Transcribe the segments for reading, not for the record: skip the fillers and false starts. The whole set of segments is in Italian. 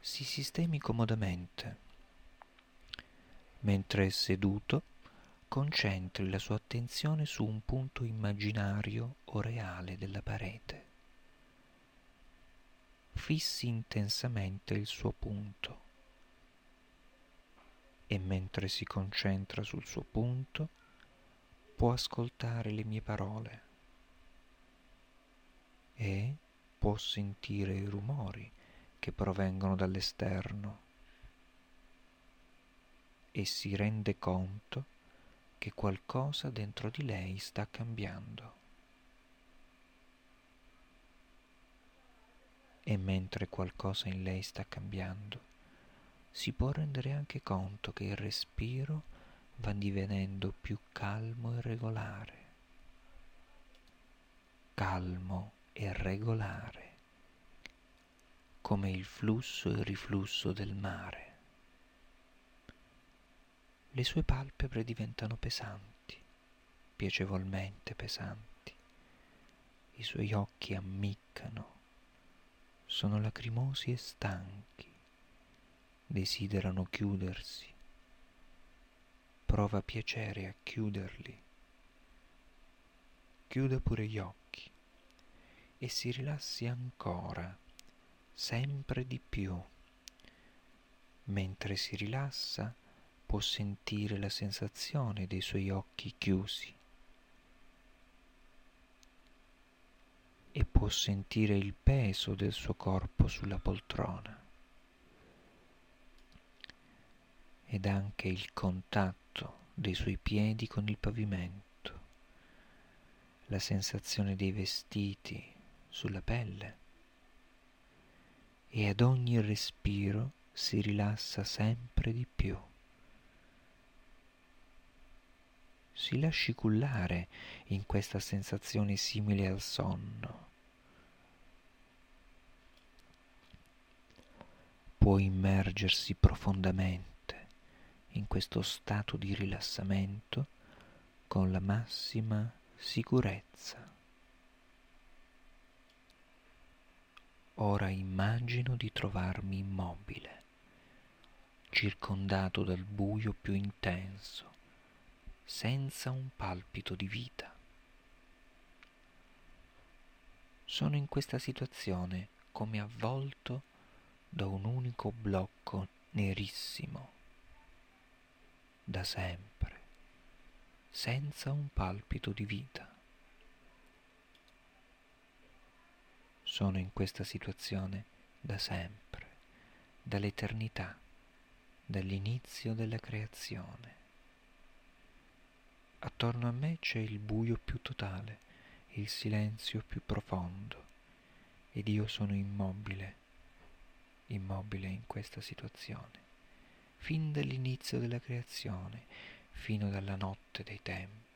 si sistemi comodamente. Mentre è seduto, concentri la sua attenzione su un punto immaginario o reale della parete. Fissi intensamente il suo punto e mentre si concentra sul suo punto può ascoltare le mie parole e può sentire i rumori che provengono dall'esterno e si rende conto che qualcosa dentro di lei sta cambiando. E mentre qualcosa in lei sta cambiando, si può rendere anche conto che il respiro va divenendo più calmo e regolare, come il flusso e il riflusso del mare. Le sue palpebre diventano pesanti, piacevolmente pesanti. I suoi occhi ammiccano, sono lacrimosi e stanchi, desiderano chiudersi. Prova piacere a chiuderli. Chiuda pure gli occhi e si rilassi ancora, sempre di più. Mentre si rilassa, può sentire la sensazione dei suoi occhi chiusi e può sentire il peso del suo corpo sulla poltrona ed anche il contatto dei suoi piedi con il pavimento, la sensazione dei vestiti sulla pelle, e ad ogni respiro si rilassa sempre di più. Si lasci cullare in questa sensazione simile al sonno. Può immergersi profondamente in questo stato di rilassamento con la massima sicurezza. Ora immagino di trovarmi immobile, circondato dal buio più intenso, senza un palpito di vita. Sono in questa situazione come avvolto da un unico blocco nerissimo, da sempre, senza un palpito di vita. Sono in questa situazione da sempre, dall'eternità, dall'inizio della creazione. Attorno a me c'è il buio più totale, il silenzio più profondo, ed io sono immobile in questa situazione, fin dall'inizio della creazione, fino dalla notte dei tempi.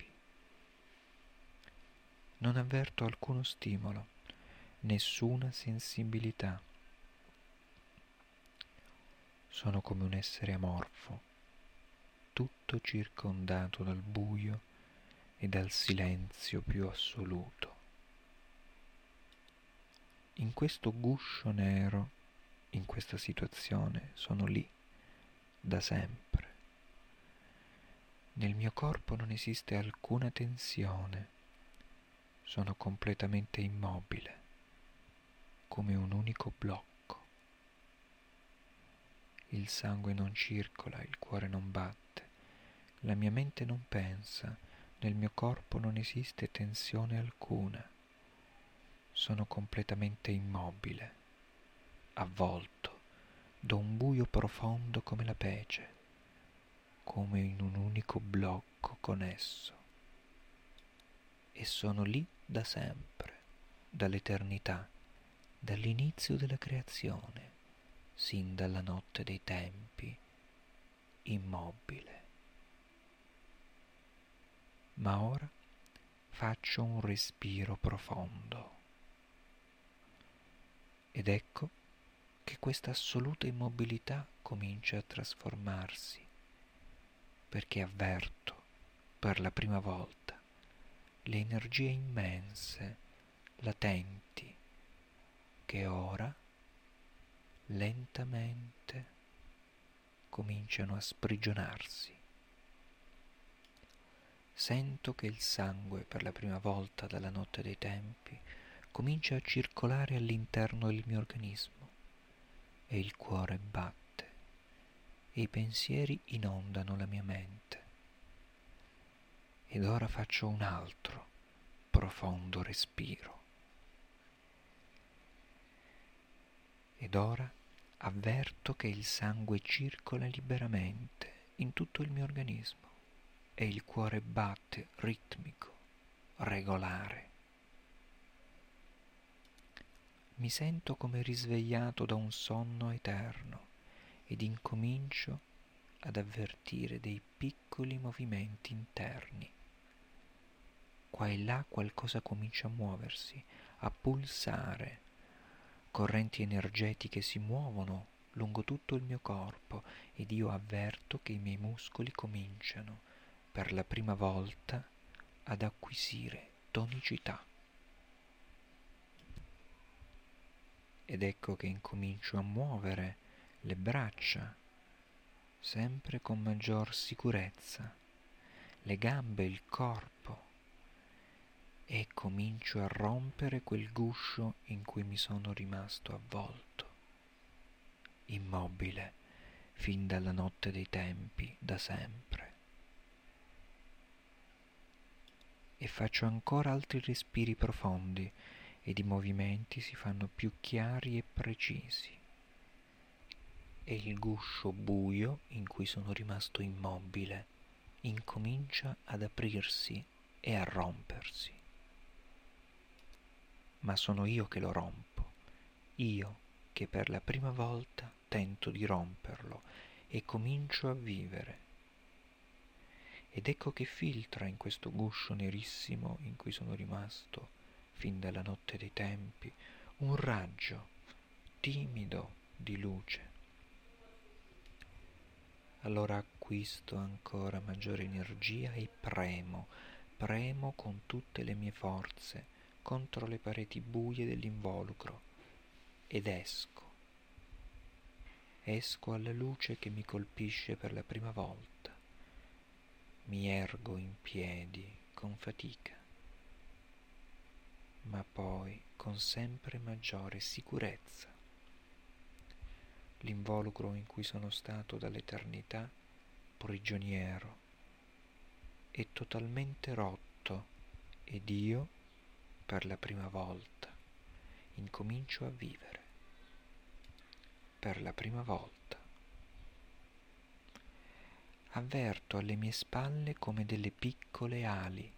Non avverto alcuno stimolo, nessuna sensibilità. Sono come un essere amorfo, tutto circondato dal buio e dal silenzio più assoluto. In questo guscio nero, in questa situazione, sono lì, da sempre. Nel mio corpo non esiste alcuna tensione, sono completamente immobile, come un unico blocco. Il sangue non circola, il cuore non batte, la mia mente non pensa, nel mio corpo non esiste tensione alcuna. Sono completamente immobile, avvolto da un buio profondo come la pece, come in un unico blocco con esso. E sono lì da sempre, dall'eternità, dall'inizio della creazione, sin dalla notte dei tempi, immobile. Ma ora faccio un respiro profondo ed ecco che questa assoluta immobilità comincia a trasformarsi, perché avverto per la prima volta le energie immense, latenti, che ora lentamente cominciano a sprigionarsi. Sento che il sangue, per la prima volta dalla notte dei tempi, comincia a circolare all'interno del mio organismo e il cuore batte e i pensieri inondano la mia mente. Ed ora faccio un altro profondo respiro. Ed ora avverto che il sangue circola liberamente in tutto il mio organismo e il cuore batte ritmico, regolare. Mi sento come risvegliato da un sonno eterno ed incomincio ad avvertire dei piccoli movimenti interni. Qua e là qualcosa comincia a muoversi, a pulsare. Correnti energetiche si muovono lungo tutto il mio corpo ed io avverto che i miei muscoli cominciano, per la prima volta, ad acquisire tonicità. Ed ecco che incomincio a muovere le braccia, sempre con maggior sicurezza, le gambe, il corpo, e comincio a rompere quel guscio in cui mi sono rimasto avvolto, immobile, fin dalla notte dei tempi, da sempre. E faccio ancora altri respiri profondi ed i movimenti si fanno più chiari e precisi. E il guscio buio in cui sono rimasto immobile incomincia ad aprirsi e a rompersi. Ma sono io che lo rompo, io che per la prima volta tento di romperlo e comincio a vivere. Ed ecco che filtra in questo guscio nerissimo in cui sono rimasto fin dalla notte dei tempi un raggio timido di luce. Allora acquisto ancora maggiore energia e premo con tutte le mie forze contro le pareti buie dell'involucro ed esco alla luce che mi colpisce per la prima volta. Mi ergo in piedi con fatica, ma poi con sempre maggiore sicurezza. L'involucro in cui sono stato dall'eternità prigioniero è totalmente rotto ed io, per la prima volta, incomincio a vivere. Per la prima volta. Avverto alle mie spalle come delle piccole ali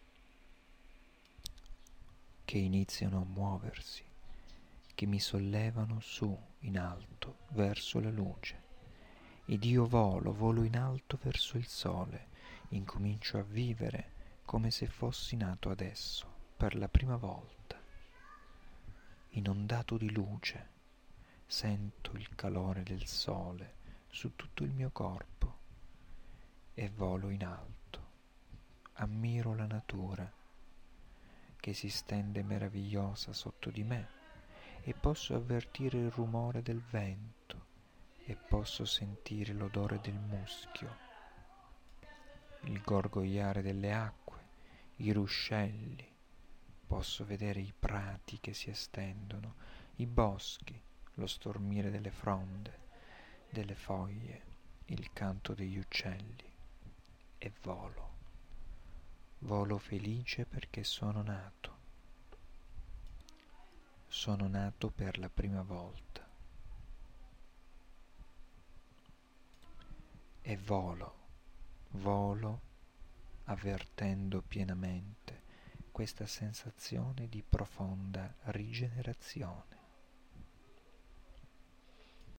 che iniziano a muoversi, che mi sollevano su in alto verso la luce. Ed io volo in alto verso il sole, incomincio a vivere come se fossi nato adesso, per la prima volta. Inondato di luce, sento il calore del sole su tutto il mio corpo e volo in alto. Ammiro la natura che si stende meravigliosa sotto di me e posso avvertire il rumore del vento e posso sentire l'odore del muschio, il gorgogliare delle acque, i ruscelli, posso vedere i prati che si estendono, i boschi, lo stormire delle fronde, delle foglie, il canto degli uccelli e volo felice perché sono nato per la prima volta. E volo avvertendo pienamente questa sensazione di profonda rigenerazione.